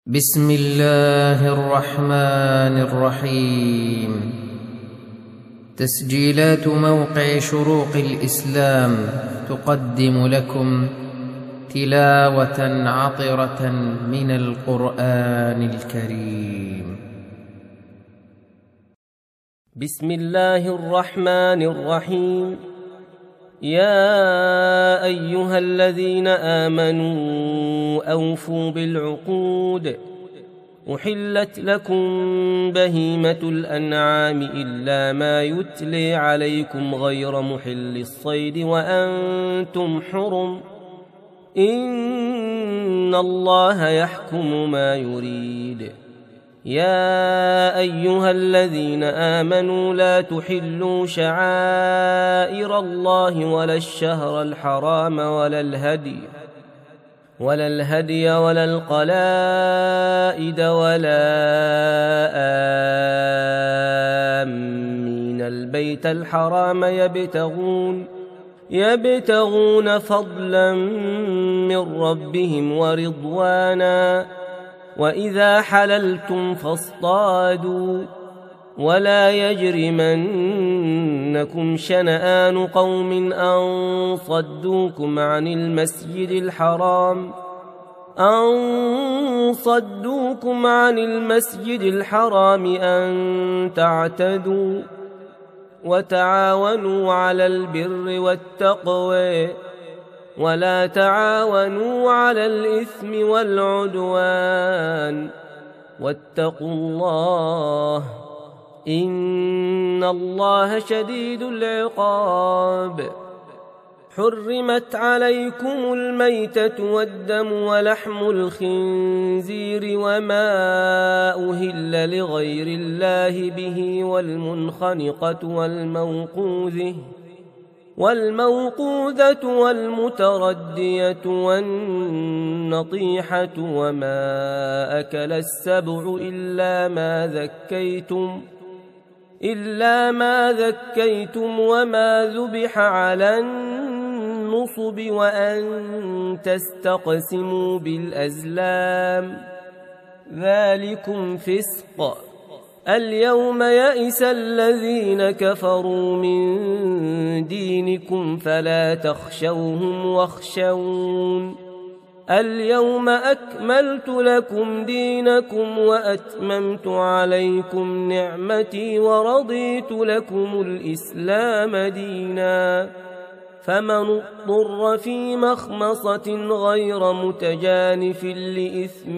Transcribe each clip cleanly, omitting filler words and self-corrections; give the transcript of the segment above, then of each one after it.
بسم الله الرحمن الرحيم. تسجيلات موقع شروق الإسلام تقدم لكم تلاوة عطرة من القرآن الكريم. بسم الله الرحمن الرحيم. يا أيها الذين آمنوا أوفوا بالعقود. أحلت لكم بهيمة الأنعام إلا ما يتلي عليكم غير محل الصيد وأنتم حرم. إن الله يحكم ما يريد. يا أيها الذين آمنوا لا تحلوا شعائر الله ولا الشهر الحرام ولا الهدي ولا القلائد ولا آمين البيت الحرام يبتغون فضلا من ربهم ورضوانا. وإذا حللتم فاصطادوا ولا يجرمنكم شنآن قوم أن صدوكم عن المسجد الحرام أن تعتدوا. وتعاونوا على البر والتقوى ولا تعاونوا على الإثم والعدوان. واتقوا الله إن الله شديد العقاب. حرمت عليكم الميتة والدم ولحم الخنزير وما أهل لغير الله به والموقوذة والمتردية والنطيحة وما أكل السبع إلا ما ذكيتم وما ذبح على النصب وأن تستقسموا بالأزلام ذلكم فسق. اليوم يئس الذين كفروا من دينكم فلا تخشوهم واخشون. اليوم أكملت لكم دينكم وأتممت عليكم نعمتي ورضيت لكم الإسلام دينا. فمن اضطر في مخمصة غير متجانف لإثم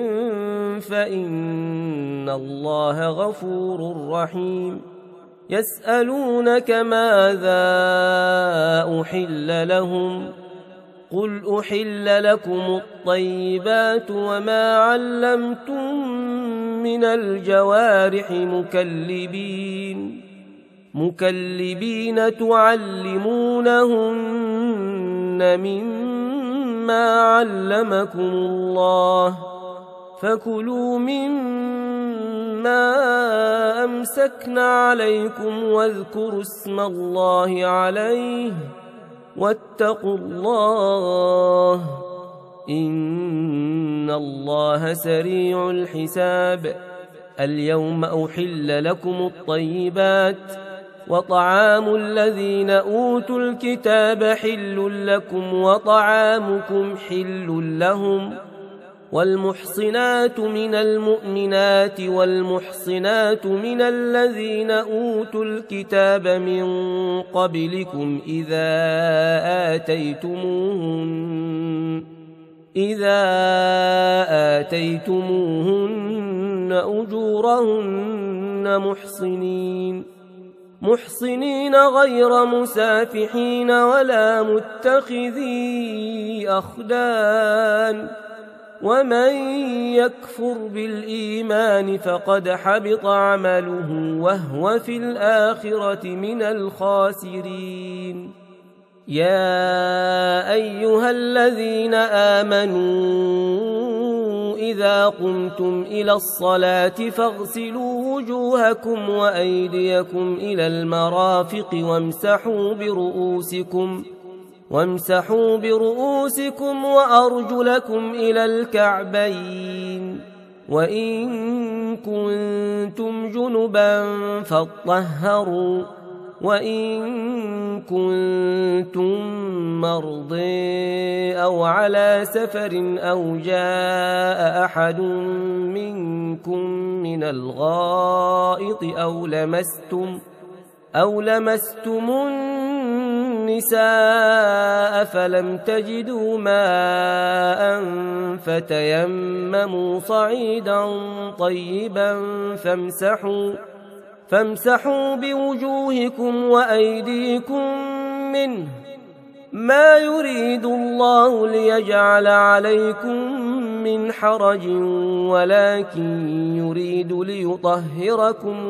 فإن الله غفور رحيم. يسألونك ماذا أحل لهم قل أحل لكم الطيبات وما علمتم من الجوارح مكلبين تعلمونهن مما علمكم الله فكلوا مما أمسكنا عليكم واذكروا اسم الله عليه واتقوا الله إن الله سريع الحساب. اليوم أحل لكم الطيبات وطعام الذين أوتوا الكتاب حل لكم وطعامكم حل لهم. والمحصنات من المؤمنات والمحصنات من الذين أوتوا الكتاب من قبلكم إذا آتيتموهن أجورهن محصنين غير مسافحين ولا متخذي أخدان. ومن يكفر بالإيمان فقد حبط عمله وهو في الآخرة من الخاسرين. يا أيها الذين آمنوا إذا قمتم إلى الصلاة فاغسلوا وجوهكم وأيديكم إلى المرافق وامسحوا برؤوسكم وأرجلكم إلى الكعبين وإن كنتم جنبا فاطهروا وإن كنتم مرضى أو على سفر أو جاء أحد منكم من الغائط أو لمستم النساء فلم تجدوا ماء فتيمموا صعيدا طيبا فامسحوا بوجوهكم وأيديكم منه ما يريد الله ليجعل عليكم من حرج ولكن يريد ليطهركم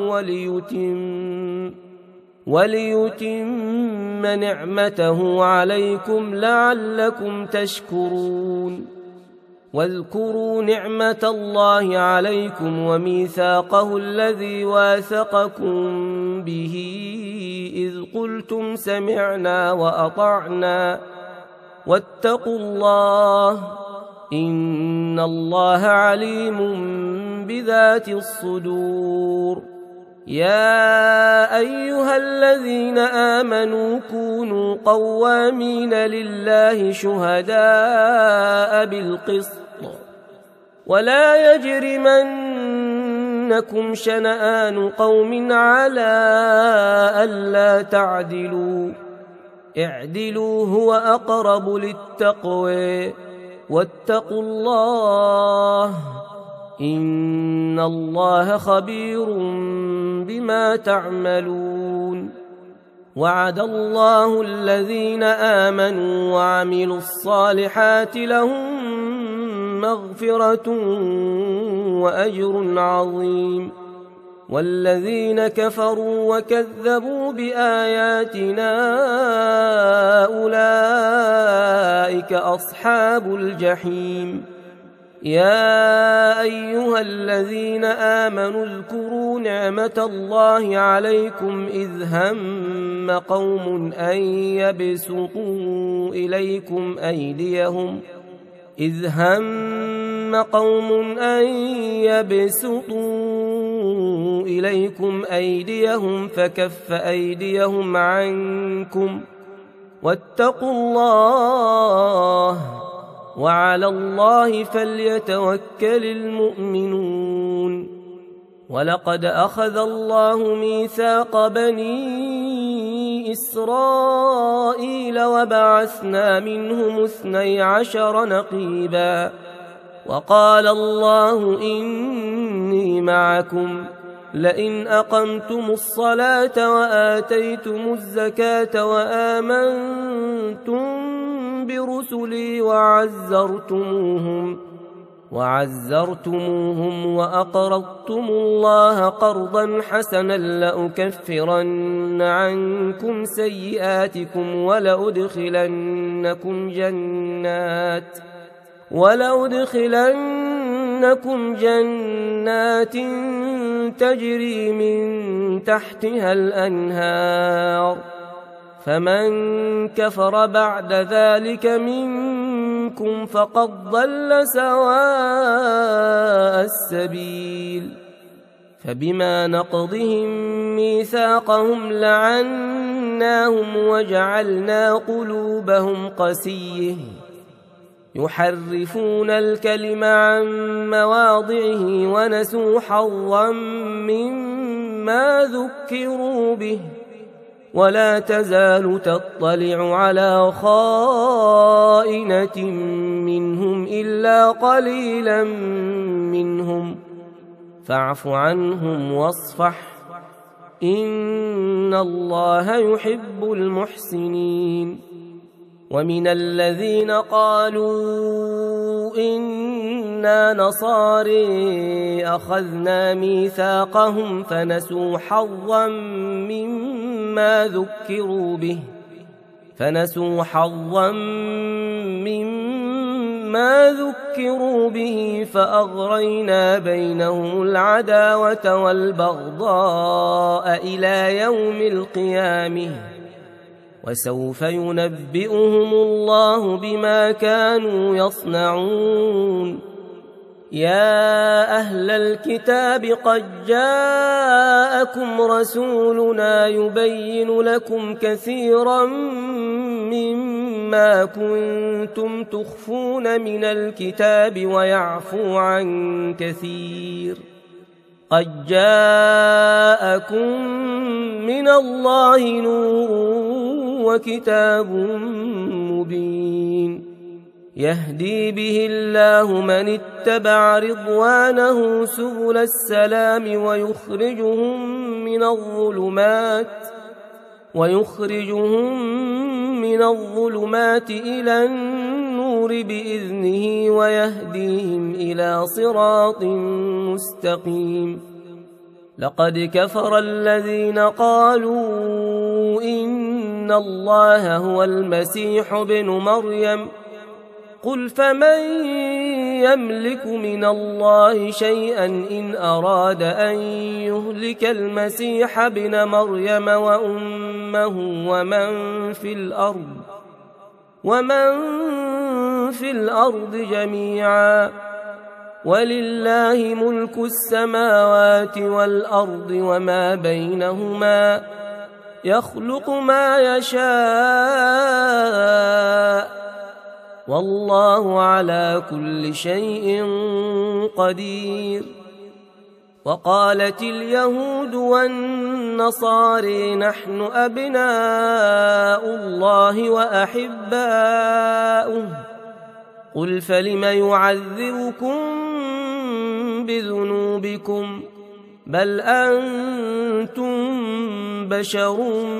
وليتم نعمته عليكم لعلكم تشكرون واذكروا نعمة الله عليكم وميثاقه الذي واثقكم به إذ قلتم سمعنا وأطعنا واتقوا الله إن الله عليم بذات الصدور يا أيها الذين آمنوا كونوا قوامين لله شهداء بالقسط ولا يجرمنكم شنآن قوم على ألا تعدلوا اعدلوا هو أقرب للتقوى واتقوا الله إن الله خبير بما تعملون وعد الله الذين آمنوا وعملوا الصالحات لهم مغفرة وأجر عظيم والذين كفروا وكذبوا بآياتنا أولئك أصحاب الجحيم يا أيها الذين آمنوا اذكروا نعمة الله عليكم إذ هم قوم أن يبسطوا إليكم أيديهم فكف أيديهم عنكم واتقوا الله وعلى الله فليتوكل المؤمنون ولقد أخذ الله ميثاق بني إسرائيل وبعثنا منهم 12 نقيبا وقال الله إني معكم لئن أقمتم الصلاة وآتيتم الزكاة وآمنتم برسلي وعزرتموهم وأقرضتم الله قرضا حسنا لأكفرن عنكم سيئاتكم ولأدخلنكم جنات تجري من تحتها الأنهار فمن كفر بعد ذلك منكم فقد ضل سواء السبيل فبما نقضهم ميثاقهم لعناهم وجعلنا قلوبهم قسية يحرفون الكلم عن مواضعه ونسوا حظا مما ذكروا به ولا تزال تطلع على خائنة منهم إلا قليلا منهم فاعف عنهم واصفح إن الله يحب المحسنين ومن الذين قالوا إنا نصارى أخذنا ميثاقهم فنسوا حظا مما ذكروا به فأغرينا بينهم العداوة والبغضاء إلى يوم القيامة وسوف ينبئهم الله بما كانوا يصنعون يا أهل الكتاب قد جاءكم رسولنا يبين لكم كثيرا مما كنتم تخفون من الكتاب ويعفو عن كثير. قد جاءكم من الله نور وكتاب مبين يهدي به الله من اتبع رضوانه سبل السلام ويخرجهم من الظلمات إلى النور بإذنه ويهديهم إلى صراط مستقيم. لقد كفر الذين قالوا إن الله هو المسيح ابن مريم قل فمن يملك من الله شيئا إن أراد أن يهلك المسيح ابن مريم وأمه ومن في الأرض جميعا ولله ملك السماوات والأرض وما بينهما يخلق ما يشاء والله على كل شيء قدير. وقالت اليهود والنصارى نحن أبناء الله وأحباؤه قل فلم يعذبكم بذنوبكم بل أنتم بشر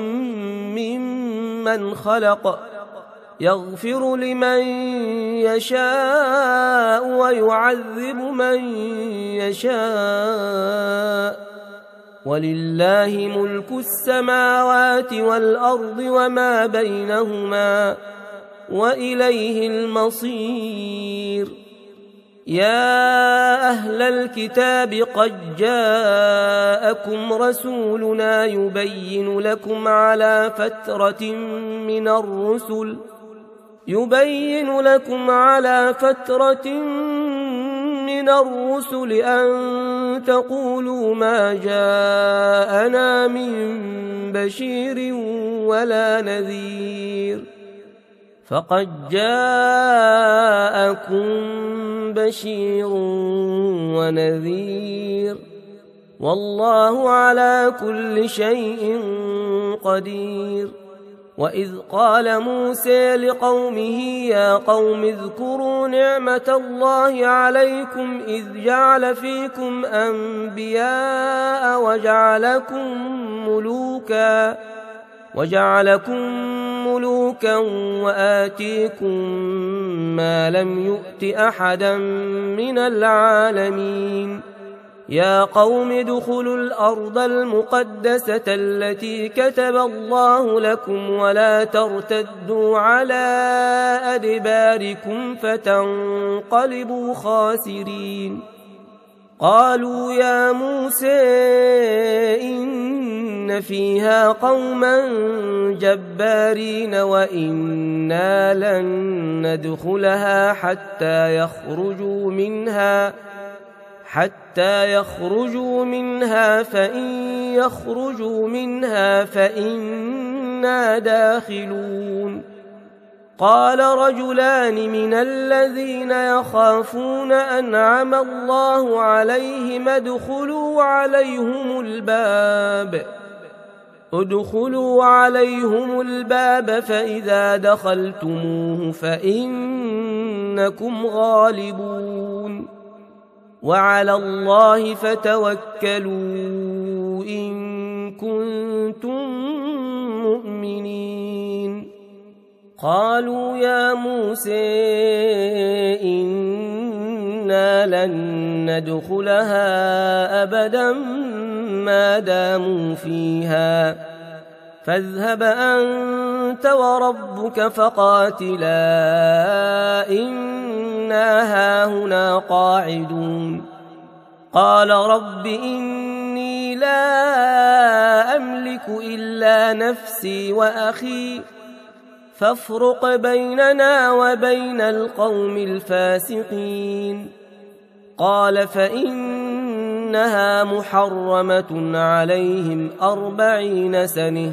ممن خلق يغفر لمن يشاء ويعذب من يشاء ولله ملك السماوات والأرض وما بينهما وإليه المصير. يا أهل الكتاب قد جاءكم رسولنا يبين لكم على فترة من الرسل أن تقولوا ما جاءنا من بشير ولا نذير فقد جاءكم بشير ونذير والله على كل شيء قدير. وإذ قال موسى لقومه يا قوم اذكروا نعمة الله عليكم إذ جعل فيكم أنبياء وجعلكم ملوكا وآتيكم ما لم يؤت أحدا من العالمين. يا قوم ادخلوا الأرض المقدسة التي كتب الله لكم ولا ترتدوا على أدباركم فتنقلبوا خاسرين. قالوا يا موسى إن فيها قوما جبارين وإنا لن ندخلها حتى يخرجوا منها فإن يخرجوا منها فإنا داخلون. قال رجلان من الذين يخافون أنعم الله عليهم ادخلوا عليهم الباب فإذا دخلتموه فإنكم غالبون وعلى الله فتوكلوا إن كنتم مؤمنين. قالوا يا موسى إنا لن ندخلها أبدا ما داموا فيها فاذهب أنت وربك فقاتلا إنا هاهنا قاعدون. قال رب إني لا أملك إلا نفسي وأخي فافرق بيننا وبين القوم الفاسقين. قال فإنها محرمة عليهم 40 سنة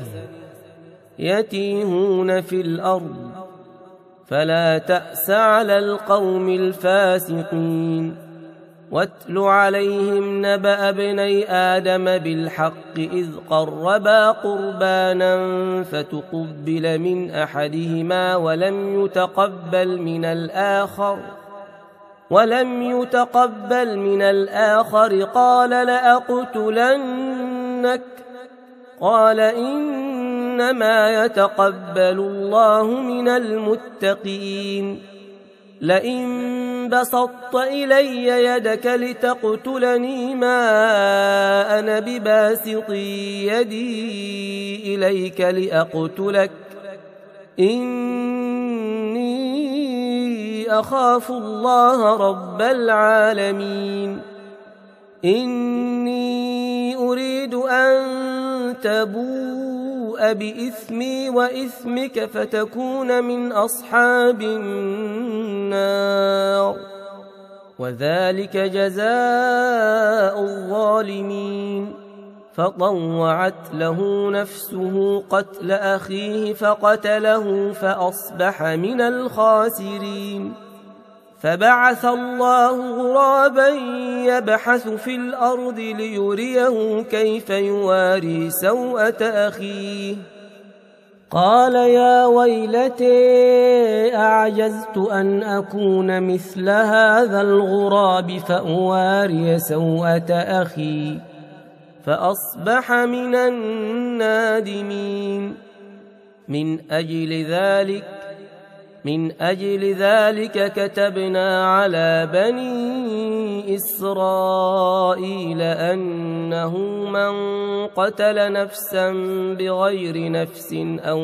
يتيهون في الأرض فلا تأس على القوم الفاسقين واتل عليهم نبأ ابني آدم بالحق إذ قربا قربانا فتقبل من أحدهما ولم يتقبل من الآخر قال لأقتلنك قال إنما يتقبل الله من المتقين لئن بسطت إلي يدك لتقتلني ما أنا بباسط يدي إليك لأقتلك إني أخاف الله رب العالمين إني أريد أن تبوء بإثمي وإثمك فتكون من أصحاب النار وذلك جزاء الظالمين فطوعت له نفسه قتل أخيه فقتله فأصبح من الخاسرين فبعث الله غرابا يبحث في الأرض ليريه كيف يواري سوءة أخيه قال يا ويلتي أعجزت أن أكون مثل هذا الغراب فأواري سوءة أخي فأصبح من النادمين من أجل ذلك كتبنا على بني إسرائيل أنه من قتل نفسا بغير نفس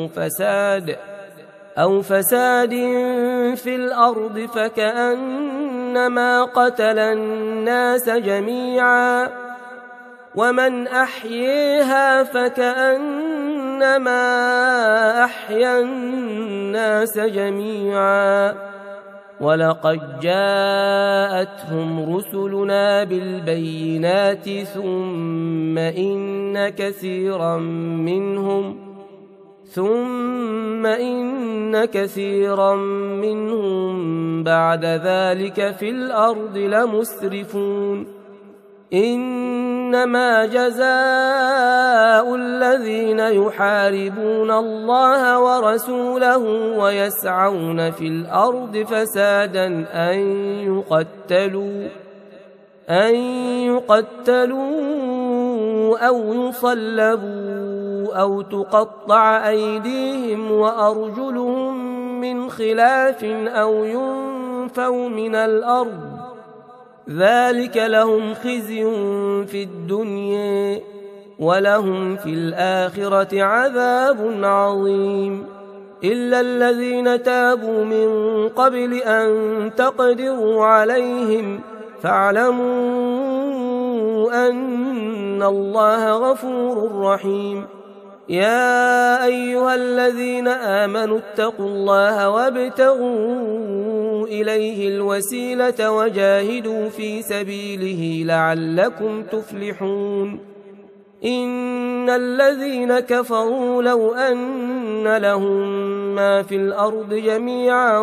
أو فساد في الأرض فكأنما قتل الناس جميعا ومن أحييها فكأنما أحيا الناس جميعا ولقد جاءتهم رسلنا بالبينات ثم إن كثيرا منهم بعد ذلك في الأرض لمسرفون إنما جزاء الذين يحاربون الله ورسوله ويسعون في الأرض فسادا أن يقتلوا أو يصلبوا أو تقطع أيديهم وأرجلهم من خلاف أو ينفوا من الأرض ذلك لهم خزي في الدنيا ولهم في الآخرة عذاب عظيم إلا الذين تابوا من قبل أن تقدروا عليهم فاعلموا أن الله غفور رحيم يا أيها الذين آمنوا اتقوا الله وابتغوا إليه الوسيلة وجاهدوا في سبيله لعلكم تفلحون إن الذين كفروا لو أن لهم ما في الأرض جميعا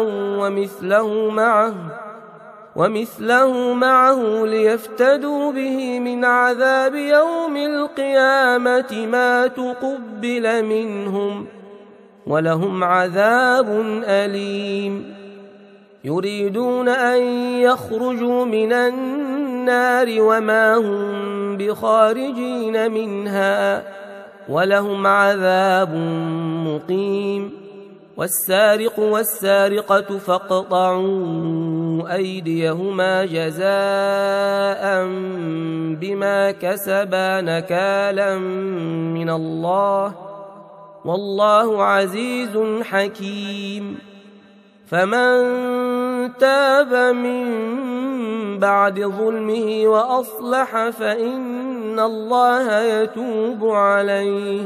ومثله معه ليفتدوا به من عذاب يوم القيامة ما تقبل منهم ولهم عذاب أليم يريدون أن يخرجوا من النار وما هم بخارجين منها ولهم عذاب مقيم والسارق والسارقة فاقطعوا أيديهما جزاء بما كسبا نكالا من الله والله عزيز حكيم فمن تاب من بعد ظلمه وأصلح فإن الله يتوب عليه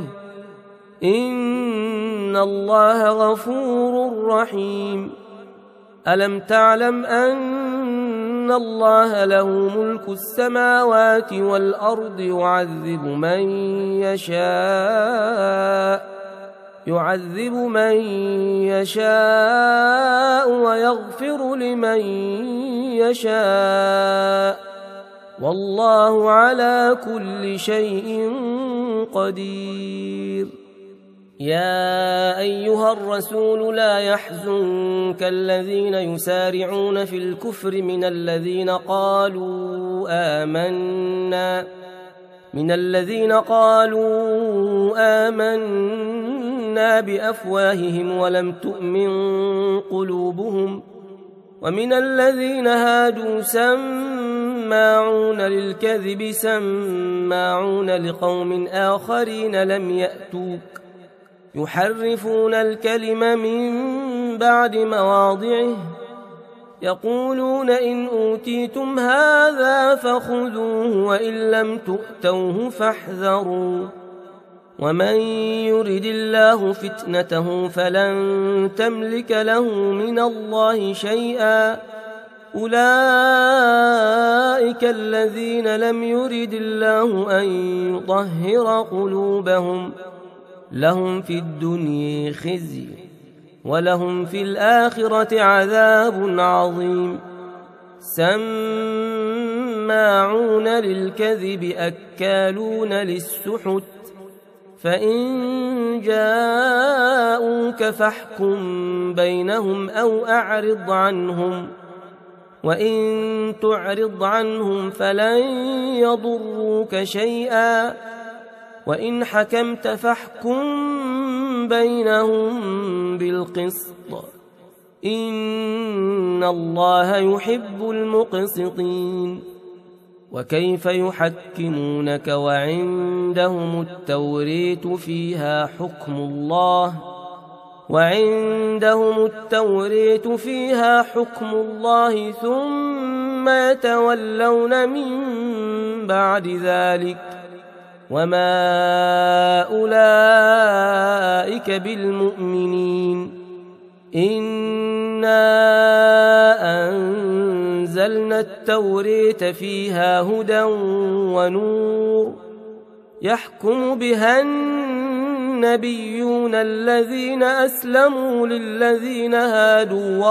إن الله غفور رحيم ألم تعلم أن إن الله له ملك السماوات والأرض يعذب من يشاء ويغفر لمن يشاء والله على كل شيء قدير. يا أيها الرسول لا يحزنك الذين يسارعون في الكفر من الذين قالوا آمنا بأفواههم ولم تؤمن قلوبهم ومن الذين هادوا سماعون للكذب سماعون لقوم آخرين لم يأتوك يحرفون الكلم من بعد مواضعه يقولون إن أوتيتم هذا فخذوه وإن لم تؤتوه فاحذروا ومن يرد الله فتنته فلن تملك له من الله شيئا أولئك الذين لم يرد الله أن يطهر قلوبهم لهم في الدنيا خزي ولهم في الآخرة عذاب عظيم. سماعون للكذب أكالون للسحت فإن جاءوك فاحكم بينهم أو أعرض عنهم وإن تعرض عنهم فلن يضروك شيئا وإن حكمت فاحكم بينهم بالقسط إن الله يحب المقسطين. وكيف يحكمونك وعندهم التوريت فيها حكم الله ثم يتولون من بعد ذلك وما أولئك بالمؤمنين. إنا أنزلنا التوريت فيها هدى ونور يحكم بها النبيون الذين أسلموا للذين هادوا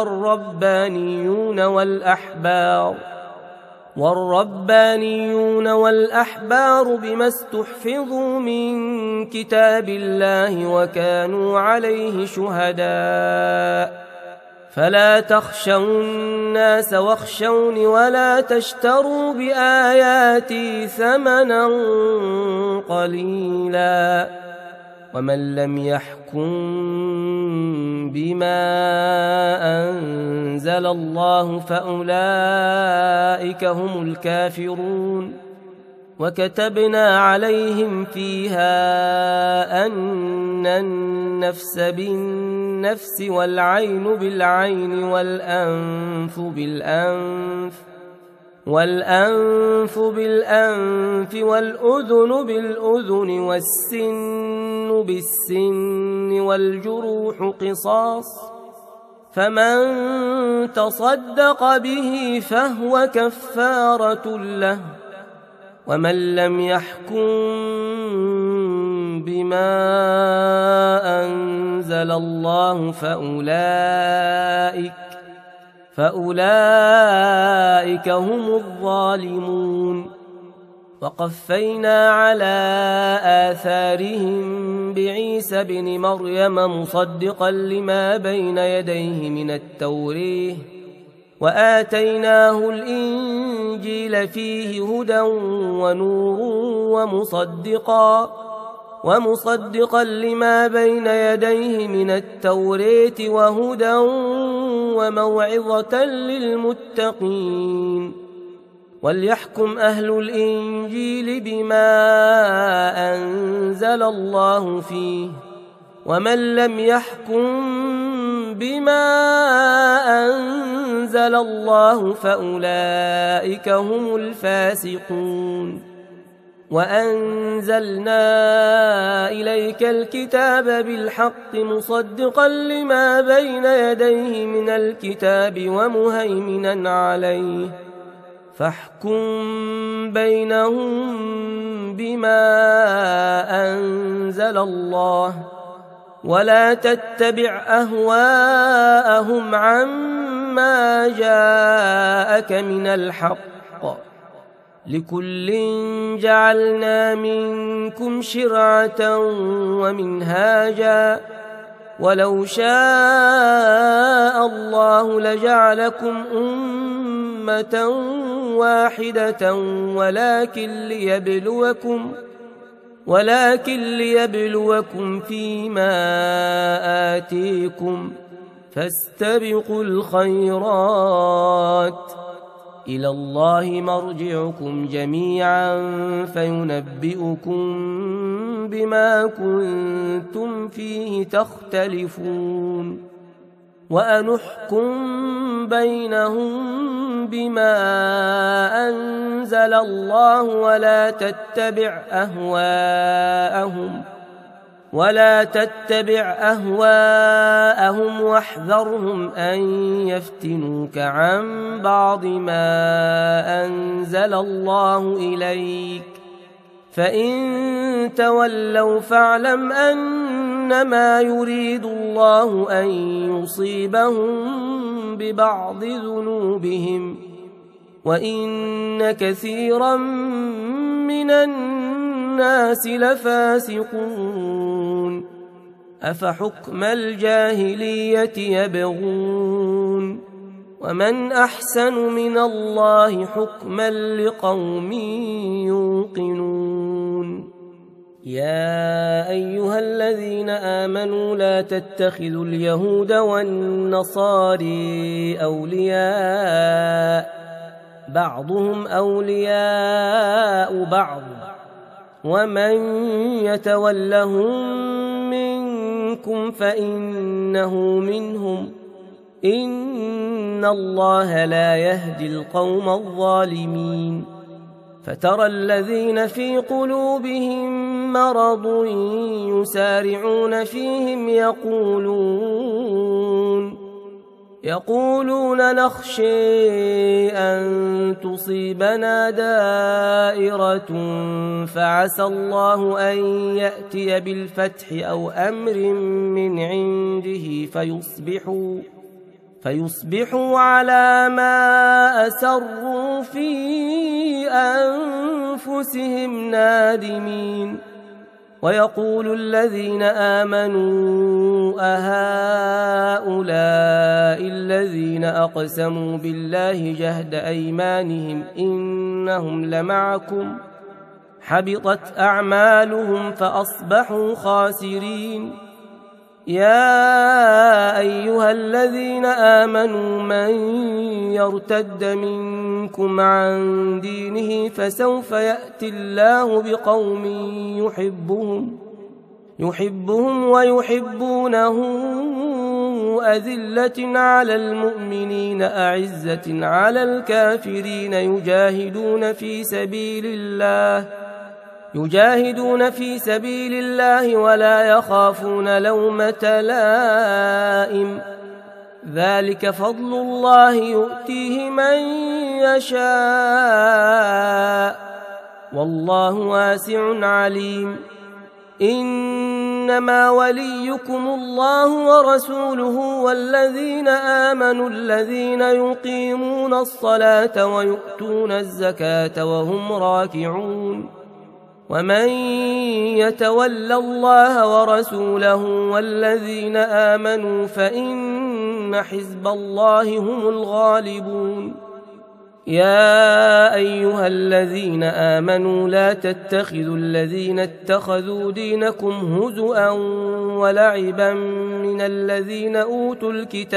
والربانيون والأحبار بما استحفظوا من كتاب الله وكانوا عليه شهداء فلا تخشوا الناس واخشوني ولا تشتروا بآياتي ثمنا قليلا ومن لم يحكم بما أنزل الله فأولئك هم الكافرون. وكتبنا عليهم فيها أن النفس بالنفس والعين بالعين والأنف بالأنف والأذن بالأذن والسن بالسن والجروح قصاص فمن تصدق به فهو كفارة له ومن لم يحكم بما أنزل الله فأولئك هم الظالمون. وقفينا على آثارهم بعيسى بن مريم مصدقا لما بين يديه من التوراة وآتيناه الإنجيل فيه هدى ونور ومصدقا لما بين يديه من التوراة وهدى وموعظة للمتقين. وليحكم أهل الإنجيل بما أنزل الله فيه ومن لم يحكم بما أنزل الله فأولئك هم الفاسقون. وأنزلنا إليك الكتاب بالحق مصدقا لما بين يديه من الكتاب ومهيمنا عليه فاحكم بينهم بما أنزل الله ولا تتبع أهواءهم عما جاءك من الحق، لكل جعلنا منكم شرعة ومنهاجا ولو شاء الله لجعلكم أمة واحدة ولكن ليبلوكم فيما آتيكم، فاستبقوا الخيرات، إلى الله مرجعكم جميعا فينبئكم بما كنتم فيه تختلفون، وأنحكم بينهم بما أنزل الله ولا تتبع أهواءهم واحذرهم أن يفتنوك عن بعض ما أنزل الله إليك، فإن تولوا فاعلم أنما يريد الله أن يصيبهم ببعض ذنوبهم، وإن كثيرا من الناس لفاسقون، أفحكم الجاهلية يبغون، ومن أحسن من الله حكما لقوم يوقنون. يا أيها الذين آمنوا لا تتخذوا اليهود والنصارى أولياء، بعضهم أولياء بعض، ومن يتولهم منكم فإنه منهم، إن الله لا يهدي القوم الظالمين. فترى الذين في قلوبهم مرض يسارعون فيهم يقولون نخشى أن تصيبنا دائرة فعسى الله أن يأتي بالفتح أو أمر من عنده فيصبحوا على ما أسروا في أنفسهم نادمين. ويقول الذين آمنوا أهؤلاء الذين أقسموا بالله جهد أيمانهم إنهم لمعكم، حبطت أعمالهم فأصبحوا خاسرين. يا أيها الذين آمنوا من يرتد منكم عن دينه فسوف يأتي الله بقوم يحبهم ويحبونه أذلة على المؤمنين أعزة على الكافرين يجاهدون في سبيل الله ولا يخافون لومة لائم، ذلك فضل الله يؤتيه من يشاء والله واسع عليم. إنما وليكم الله ورسوله والذين آمنوا الذين يقيمون الصلاة ويؤتون الزكاة وهم راكعون. ومن يتول الله ورسوله والذين آمنوا فإن حزب الله هم الغالبون. يا أيها الذين آمنوا لا تتخذوا الذين اتخذوا دينكم هزؤا ولعبا من الذين أوتوا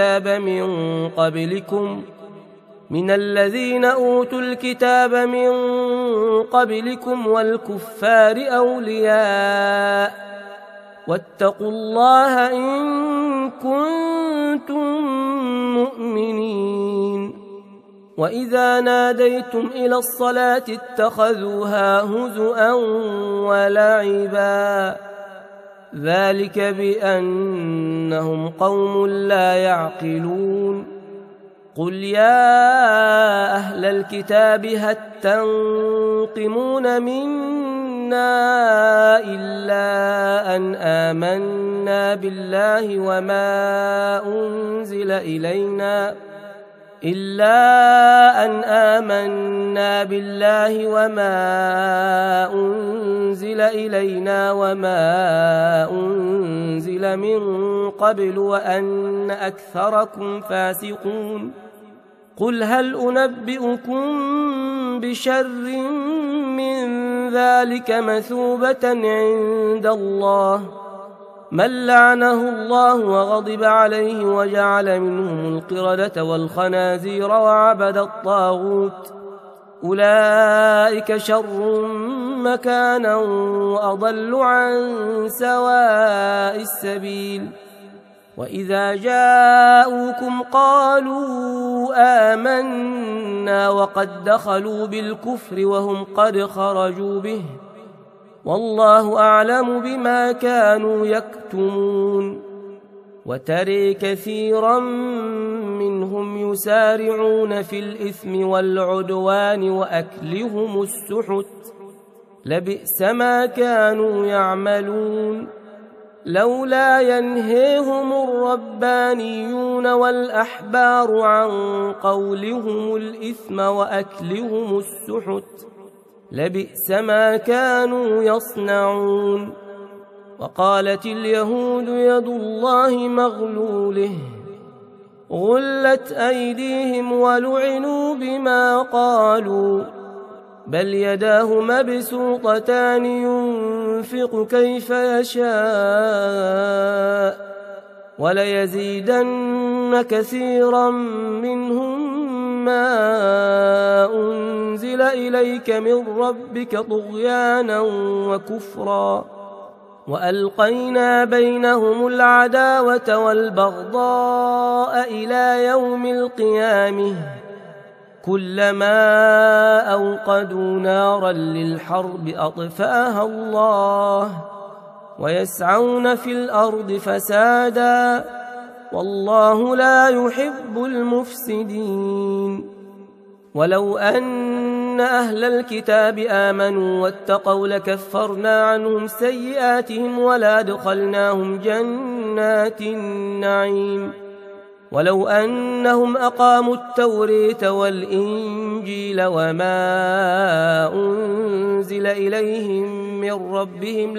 الكتاب من قبلكم والكفار أولياء، واتقوا الله إن كنتم مؤمنين. وإذا ناديتم إلى الصلاة اتخذوها هزؤا ولعبا، ذلك بأنهم قوم لا يعقلون. قل يا أهل الكتاب هل تنقمون منا إلا أن آمنا بالله وما أنزل إلينا وما أنزل من قبل وأن أكثركم فاسقون قل هل أنبئكم بشر من ذلك مثوبة عند الله من لعنه الله وغضب عليه وجعل منهم القردة والخنازير وعبد الطاغوت أولئك شر مكانا وأضل عن سواء السبيل وإذا جاءوكم قالوا آمنا وقد دخلوا بالكفر وهم قد خرجوا به والله أعلم بما كانوا يكتمون وترى كثيرا منهم يسارعون في الإثم والعدوان وأكلهم السحت لبئس ما كانوا يعملون لولا ينهيهم الربانيون والأحبار عن قولهم الإثم وأكلهم السحت لبئس ما كانوا يصنعون وقالت اليهود يد الله مغلوله غلت أيديهم ولعنوا بما قالوا بل يداه مبسوطتان ينفق كيف يشاء وليزيدن كثيرا منهم ما أنزل إليك من ربك طغيانا وكفرا وألقينا بينهم العداوة والبغضاء إلى يوم القيامة كلما أوقدوا نارا للحرب أطفأها الله ويسعون في الأرض فسادا والله لا يحب المفسدين ولو أن أهل الكتاب آمنوا واتقوا لكفرنا عنهم سيئاتهم ولأدخلناهم جنات النعيم ولو أنهم أقاموا التوراة والإنجيل وما أنزل إليهم من ربهم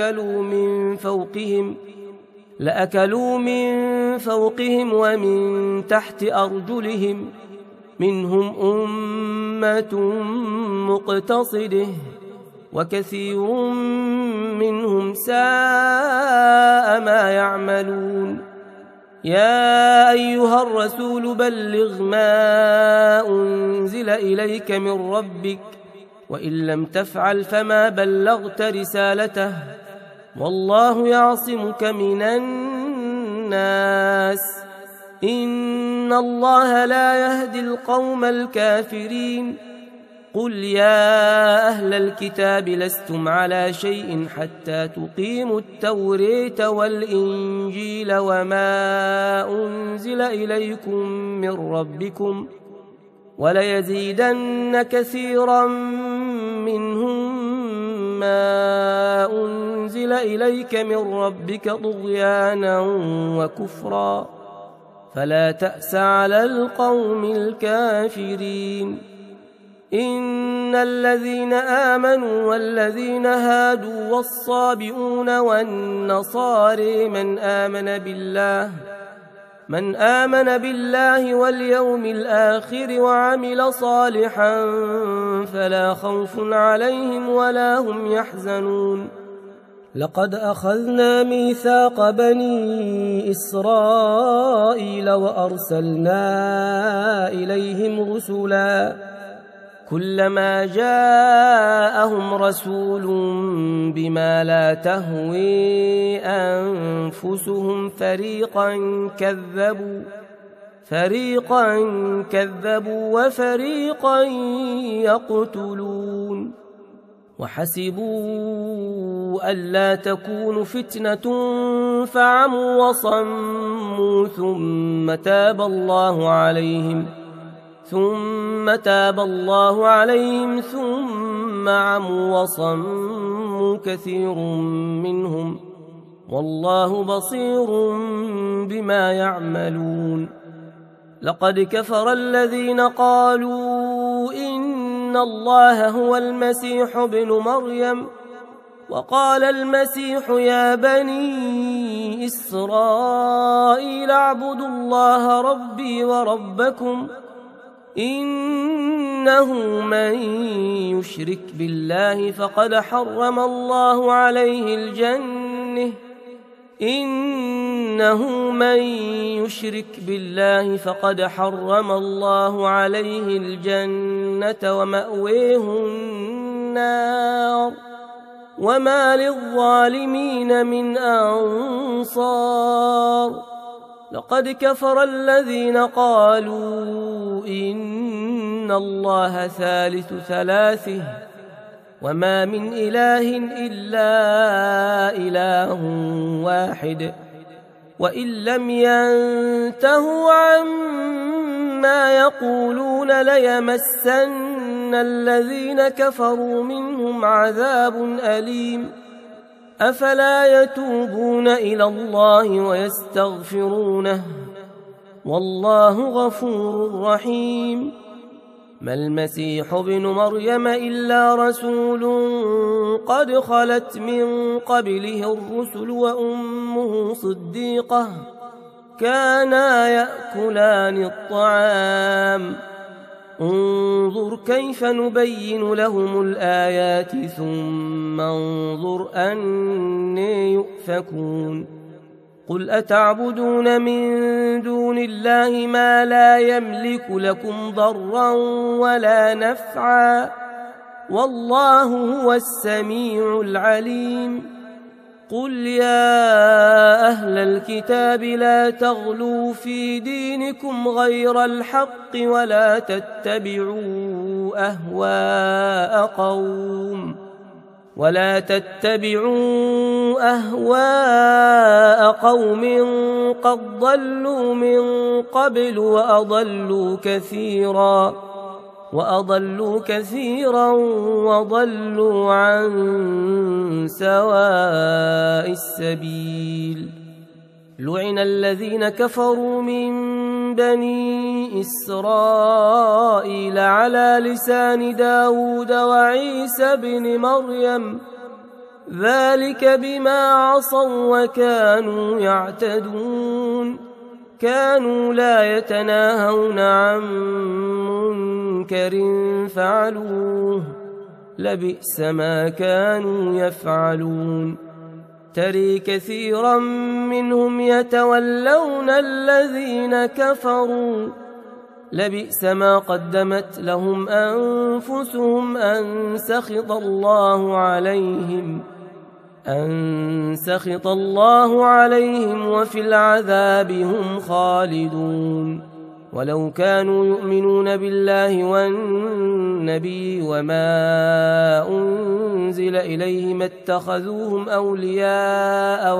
لأكلوا من فوقهم ومن تحت أرجلهم منهم أمة مقتصدة وكثير منهم ساء ما يعملون يا أيها الرسول بلغ ما أنزل إليك من ربك وإن لم تفعل فما بلغت رسالته والله يعصمك من الناس إن الله لا يهدي القوم الكافرين قل يا أهل الكتاب لستم على شيء حتى تقيموا التوراة والإنجيل وما أنزل إليكم من ربكم وليزيدن كثيرا منهم ما أنزل إليك من ربك طغيانا وكفرا فلا تأس على القوم الكافرين إن الذين آمنوا والذين هادوا والصابئون والنصارى من آمن بالله واليوم الآخر وعمل صالحا فلا خوف عليهم ولا هم يحزنون لقد أخذنا ميثاق بني إسرائيل وأرسلنا إليهم رسلا كلما جاءهم رسول بما لا تهوي أنفسهم فريقا كذبوا وفريقا يقتلون وحسبوا ألا تكون فتنة فعموا وصموا ثم تاب الله عليهم ثم عموا وصموا كثير منهم والله بصير بما يعملون. لقد كفر الذين قالوا إن الله هو المسيح ابن مريم وقال المسيح يا بني إسرائيل اعبدوا الله ربي وربكم إنه من يشرك بالله فقد حرم الله عليه الجنة ومأويه النار وما للظالمين من أنصار. لقد كفر الذين قالوا إن الله ثالث ثلاثه وما من إله إلا إله واحد وإن لم ينتهوا عما يقولون ليمسن الذين كفروا منهم عذاب أليم. أفلا يتوبون إلى الله ويستغفرونه والله غفور رحيم. ما المسيح ابن مريم إلا رسول قد خلت من قبله الرسل وأمه صديقة كانا يأكلان الطعام انظر كيف نبين لهم الآيات ثم انظر أنى يؤفكون. قل أتعبدون من دون الله ما لا يملك لكم ضرا ولا نفعا والله هو السميع العليم. قل يا أهل الكتاب لا تغلوا في دينكم غير الحق ولا تتبعوا أهواء قوم قد ضلوا من قبل وأضلوا كثيرا وضلوا عن سواء السبيل. لعن الذين كفروا من بني إسرائيل على لسان داود وعيسى بن مريم ذلك بما عصوا وكانوا يعتدون. كانوا لا يتناهون عن منكر فعلوه لبئس ما كانوا يفعلون. ترى كثيرا منهم يتولون الذين كفروا لبئس ما قدمت لهم أنفسهم أن سخط الله عليهم وفي العذاب هم خالدون. ولو كانوا يؤمنون بالله والنبي وما أنزل إليه ما اتخذوهم أولياء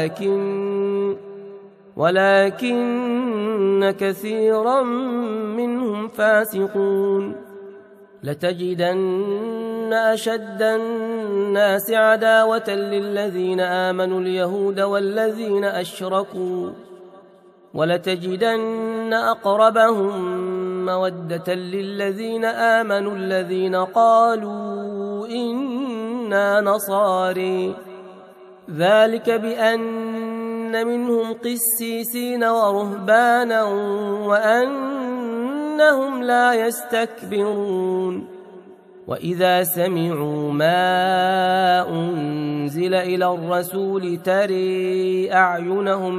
ولكن كثيرا منهم فاسقون. لتجدن أشد الناس عداوة للذين آمنوا اليهود والذين أشركوا ولتجدن أقربهم مودة للذين آمنوا الذين قالوا إنا نصارى ذلك بأن منهم قسيسين ورهبانا وأنهم لا يستكبرون. وإذا سمعوا ما أنزل إلى الرسول ترى أعينهم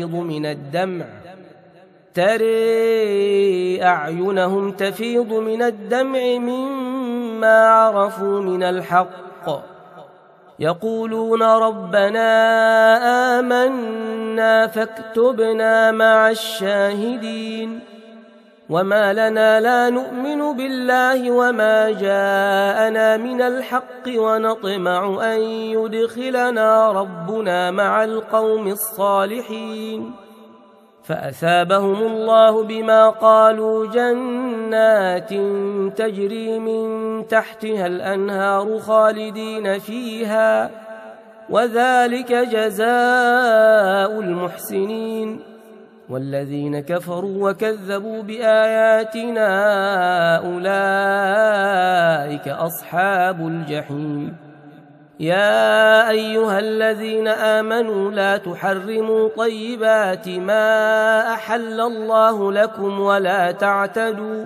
تفيض من الدمع مما عرفوا من الحق يقولون ربنا آمنا فاكتبنا مع الشاهدين. وما لنا لا نؤمن بالله وما جاءنا من الحق ونطمع أن يدخلنا ربنا مع القوم الصالحين فأثابهم الله بما قالوا جنات تجري من تحتها الأنهار خالدين فيها وذلك جزاء المحسنين والذين كفروا وكذبوا بآياتنا أولئك أصحاب الجحيم يا أيها الذين آمنوا لا تحرموا طيبات ما أحل الله لكم ولا تعتدوا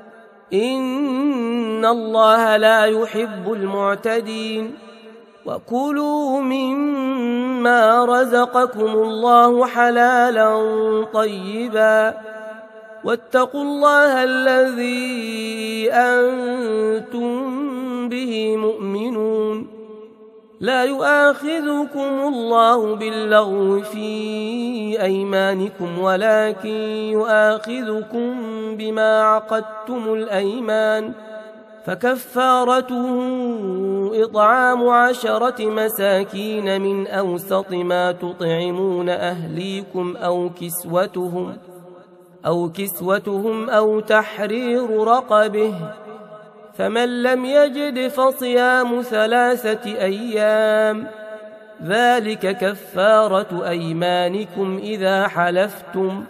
إن الله لا يحب المعتدين وكلوا مما رزقكم الله حلالا طيبا واتقوا الله الذي أنتم به مؤمنون لا يؤاخذكم الله باللغو في أيمانكم ولكن يؤاخذكم بما عقدتم الأيمان فكفارته إطعام 10 مساكين من أوسط ما تطعمون أهليكم أو كسوتهم أو تحرير رقبه فمن لم يجد فصيام 3 أيام ذلك كفارة أيمانكم إذا حلفتم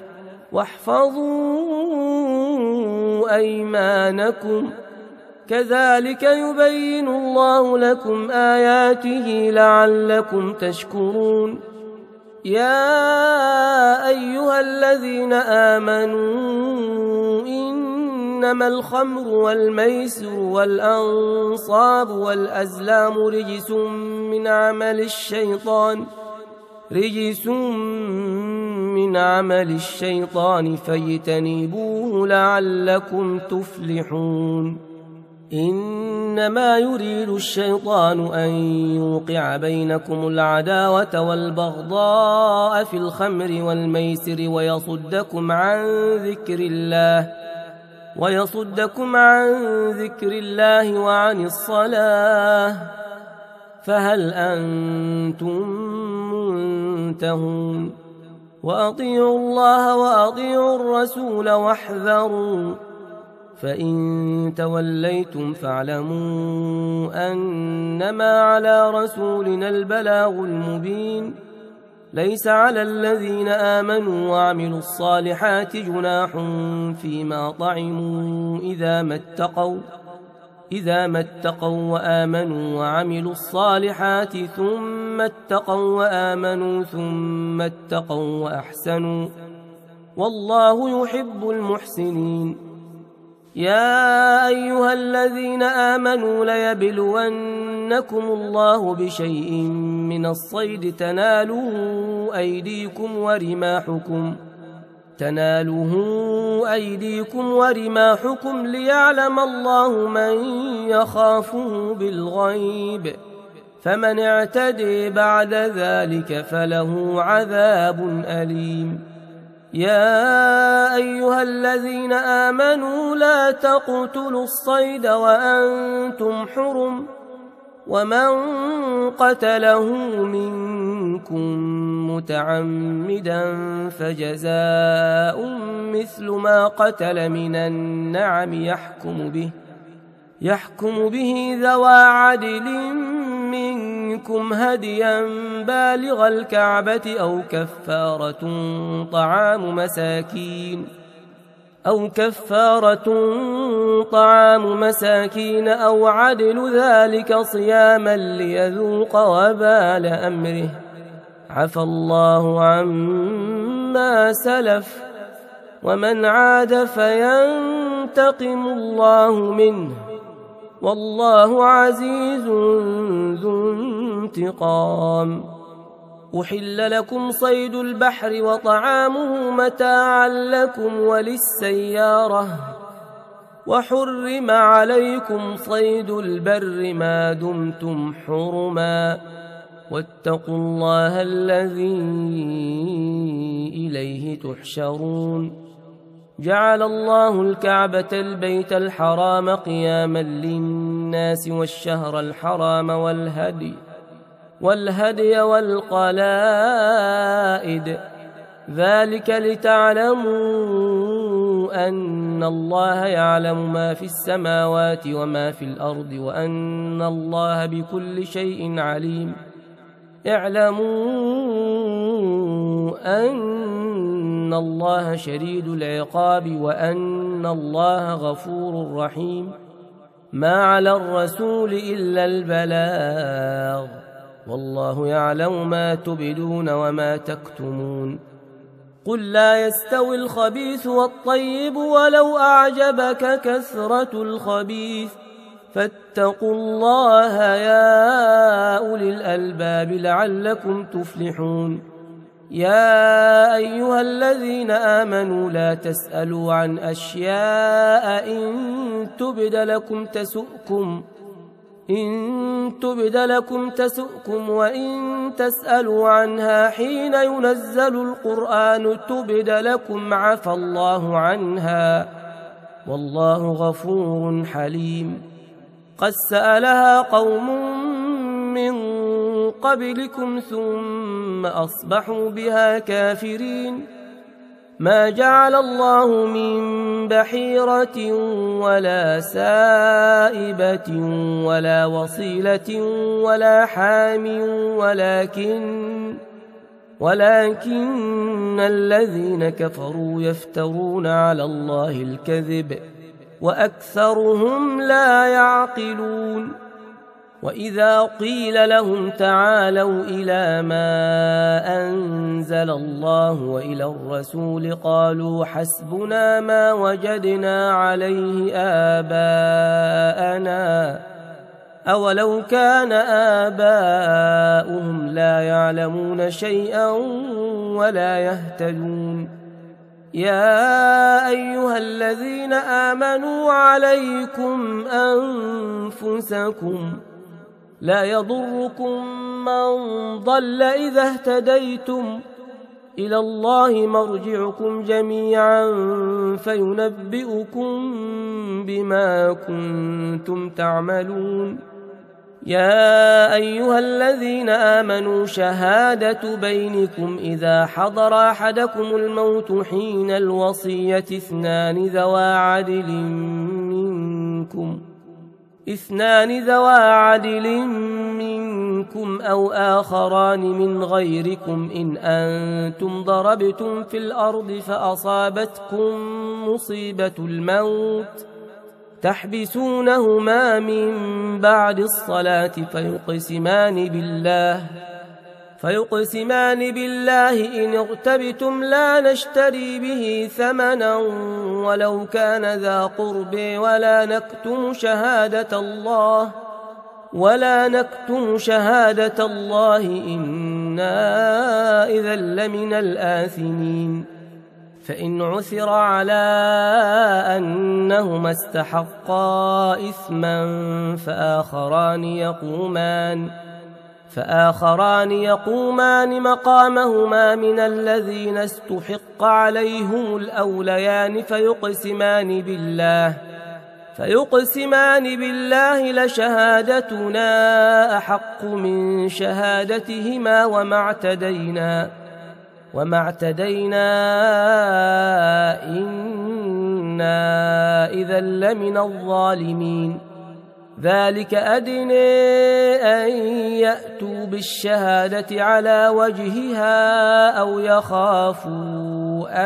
واحفظوا أيمانكم كذلك يبين الله لكم آياته لعلكم تشكرون يا أيها الذين آمنوا إنما الخمر والميسر والأنصاب والأزلام رجس من عمل الشيطان فاجتنبوه لعلكم تفلحون إنما يريد الشيطان أن يوقع بينكم العداوة والبغضاء في الخمر والميسر ويصدكم عن ذكر الله وعن الصلاة فهل أنتم منتهون وأطيعوا الله وأطيعوا الرسول واحذروا فإن توليتم فاعلموا أنما على رسولنا البلاغ المبين ليس على الذين آمنوا وعملوا الصالحات جناح فيما طعموا إذا ما اتقوا وآمنوا وعملوا الصالحات ثم اتقوا وآمنوا ثم اتقوا وأحسنوا والله يحب المحسنين يا أيها الذين آمنوا ليبلونكم الله بشيء من الصيد تناله أيديكم ورماحكم ليعلم الله من يخافه بالغيب فمن اعتدي بعد ذلك فله عذاب أليم يا أيها الذين آمنوا لا تقتلوا الصيد وأنتم حرم ومن قتله منكم متعمدا فجزاء مثل ما قتل من النعم يحكم به ذوى عدل منكم هديا بالغ الكعبة أو كفارة طعام مساكين أو عدل ذلك صياما ليذوق وبال أمره عفى الله عما سلف ومن عاد فينتقم الله منه والله عزيز ذو انتقام أحل لكم صيد البحر وطعامه متاعا لكم وللسيارة وحرم عليكم صيد البر ما دمتم حرما واتقوا الله الذي إليه تحشرون جعل الله الكعبة البيت الحرام قياما للناس والشهر الحرام والهدي والقلائد، ذلك لتعلموا أن الله يعلم ما في السماوات وما في الأرض وأن الله بكل شيء عليم. اعلموا أن الله شديد العقاب وأن الله غفور رحيم. ما على الرسول إلا البلاغ، والله يعلم ما تبدون وما تكتمون. قل لا يستوي الخبيث والطيب ولو أعجبك كثرة الخبيث، فاتقوا الله يا أولي الألباب لعلكم تفلحون. يا أيها الذين آمنوا لا تسألوا عن أشياء إن تبد لكم تسؤكم وإن تسألوا عنها حين ينزل القرآن تبد لكم عفى الله عنها، والله غفور حليم. قد سألها قوم من قبلكم ثم أصبحوا بها كافرين. ما جعل الله من بحيرة ولا سائبة ولا وصيلة ولا حام ولكن الذين كفروا يفترون على الله الكذب وأكثرهم لا يعقلون. وإذا قيل لهم تعالوا إلى ما أنزل الله وإلى الرسول قالوا حسبنا ما وجدنا عليه آباءنا أولو كان آباؤهم لا يعلمون شيئا ولا يهتدون. يا أيها الذين آمنوا عليكم أنفسكم لا يضركم من ضل إذا اهتديتم، إلى الله مرجعكم جميعا فينبئكم بما كنتم تعملون. يا أيها الذين آمنوا شهادة بينكم إذا حضر أحدكم الموت حين الوصية اثنان ذوا عدل منكم أو آخران من غيركم إن أنتم ضربتم في الأرض فأصابتكم مصيبة الموت تحبسونهما من بعد الصلاة فيقسمان بالله إن اغتبتم لا نشتري به ثمنا ولو كان ذا قرب ولا نكتم شهادة الله إنا إذا لمن الآثمين. فإن عثر على أنهما استحقا إثما فآخران يقومان مقامهما من الذين استحق عليهم الأوليان فيقسمان بالله لشهادتنا أحق من شهادتهما وما اعتدينا إنا إذا لمن الظالمين. ذلك أدنى أن يأتوا بالشهادة على وجهها أو يخافوا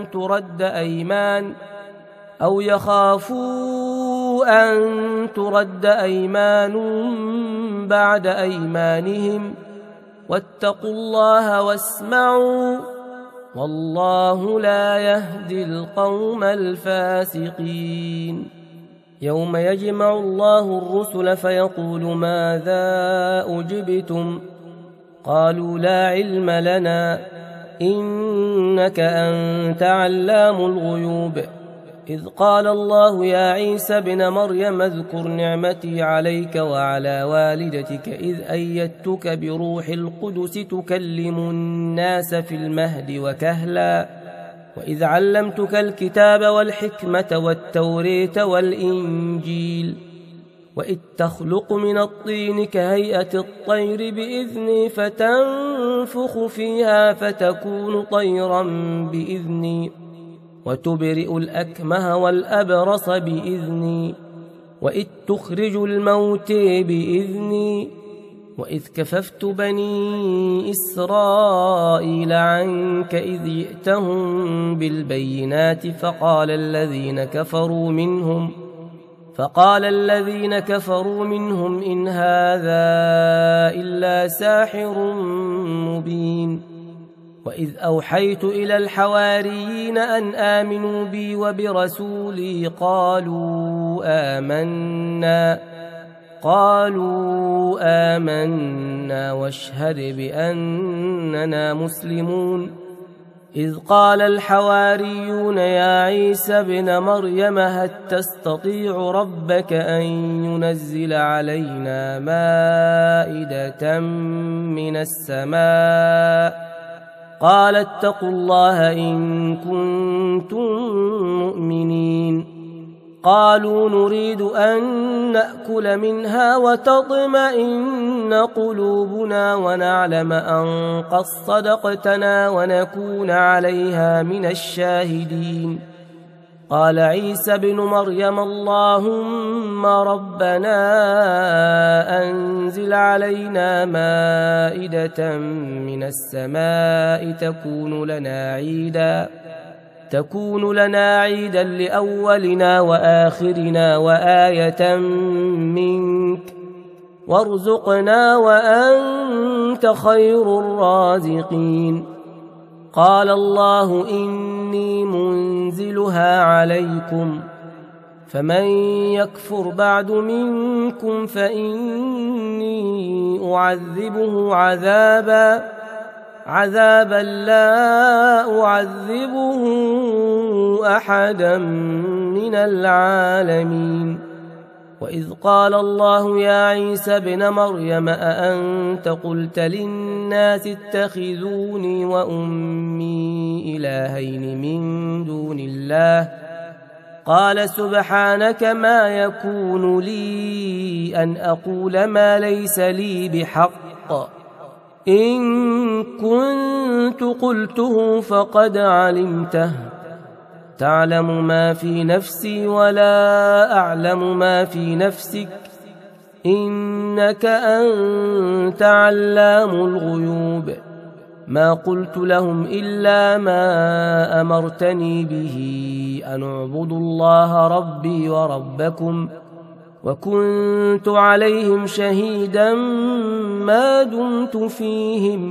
أن ترد أيمان بعد أيمانهم واتقوا الله واسمعوا والله لا يهدي القوم الفاسقين. يوم يجمع الله الرسل فيقول ماذا أجبتم قالوا لا علم لنا إنك أنت علام الغيوب. إذ قال الله يا عيسى ابن مريم اذكر نعمتي عليك وعلى والدتك إذ أيدتك بروح القدس تكلم الناس في المهد وكهلا وإذ علمتك الكتاب والحكمة والتوريت والإنجيل وإذ تخلق من الطين كهيئة الطير بإذني فتنفخ فيها فتكون طيرا بإذني وتبرئ الأكمه والأبرص بإذني وإذ تخرج الموت بإذني وإذ كففت بني إسرائيل عنك إذ جئتهم بالبينات فقال الذين كفروا منهم إن هذا إلا ساحر مبين وإذ أوحيت إلى الحواريين أن آمنوا بي وبرسولي قالوا آمنا واشهد بأننا مسلمون إذ قال الحواريون يا عيسى ابن مريم هل تستطيع ربك أن ينزل علينا مائدة من السماء قال اتقوا الله إن كنتم مؤمنين قالوا نريد أن نأكل منها وتطمئن قلوبنا ونعلم أن قد صدقتنا ونكون عليها من الشاهدين قال عيسى ابن مريم اللهم ربنا أنزل علينا مائدة من السماء تكون لنا عيدا لأولنا وآخرنا وآية منك وارزقنا وأنت خير الرازقين قال الله إني منزلها عليكم فمن يكفر بعد منكم فإني أعذبه عذابا لا أعذبه أحدا من العالمين وإذ قال الله يا عيسى ابن مريم أأنت قلت للناس اتخذوني وأمي إلهين من دون الله قال سبحانك ما يكون لي أن أقول ما ليس لي بحق إن كنت قلته فقد علمته تعلم ما في نفسي ولا أعلم ما في نفسك إنك أنت علام الغيوب ما قلت لهم إلا ما أمرتني به أن اعبدوا الله ربي وربكم وكنت عليهم شهيدا ما دمت فيهم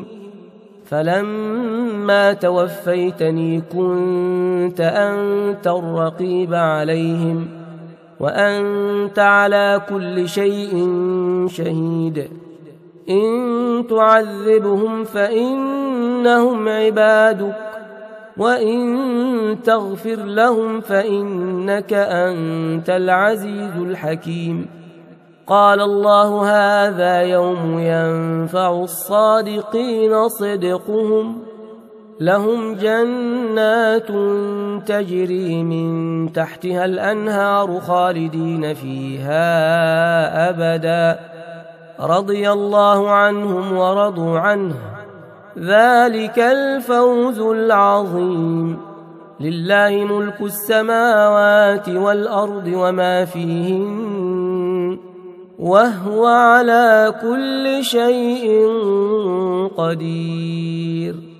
فلما توفيتني كنت أنت الرقيب عليهم وأنت على كل شيء شهيد إن تعذبهم فإنهم عبادك وإن تغفر لهم فإنك أنت العزيز الحكيم قال الله هذا يوم ينفع الصادقين صدقهم لهم جنات تجري من تحتها الأنهار خالدين فيها أبدا رضي الله عنهم ورضوا عنه ذلك الفوز العظيم لله ملك السماوات والأرض وما فيهن وهو على كل شيء قدير